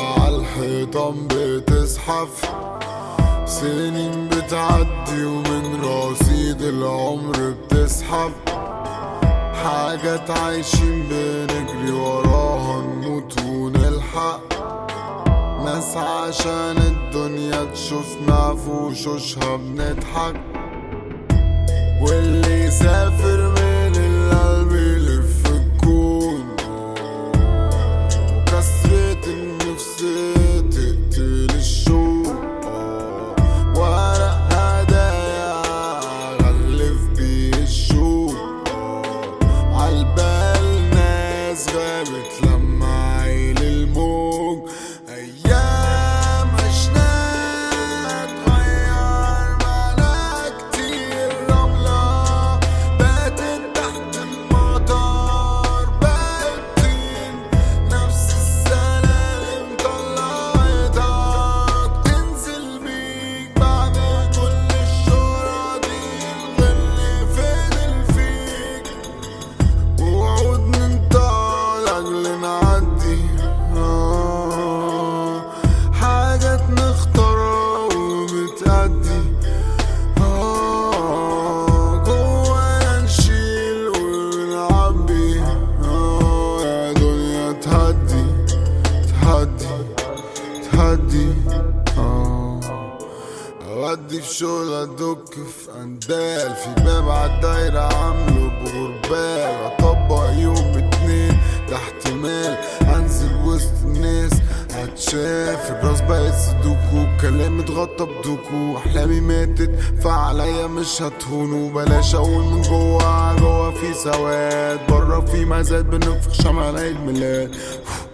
عالحيطان بتزحف، سنين بتعدي ومن رصيد العمر بتسحب، حاجات عايشين بنجري وراها نموت ونلحق، ناس عشان الدنيا تشوفنا في وشوشها بنضحك، واللي يسافر من القلب يلف الكون، كسرة النفس تقتل الشوق، ورق هدايا غلف بيه الشوق، عالبال ناس غابت لما عيل الموج، أيام عشناها اتغير معنا كتير، رملة باتت تحت المطر بقت طين، نفس السلالم طلعتك تنزل بيك بعد كل الشهرة دي، الغل فضل فيك ووعود ننطق لأجل نعدي، حاجات نختارها وبتأدي، جوانا نشيل ونعبي، يا دنيا تهدي تهدي أودي في شغل أدك في أندال، في باب عالدايرة عامله بغربال، أطبق يوم اتنين ده احتمال أنزل وسط الناس هتشاف، الراس بقت سدوكو، كلامي اتغطى بدوكو، أحلامي ماتت فعليا مش هتهونوا، بلاش أقول من جوا في سواد، برا في مزاد بننفخ شمع عيد ميلاد.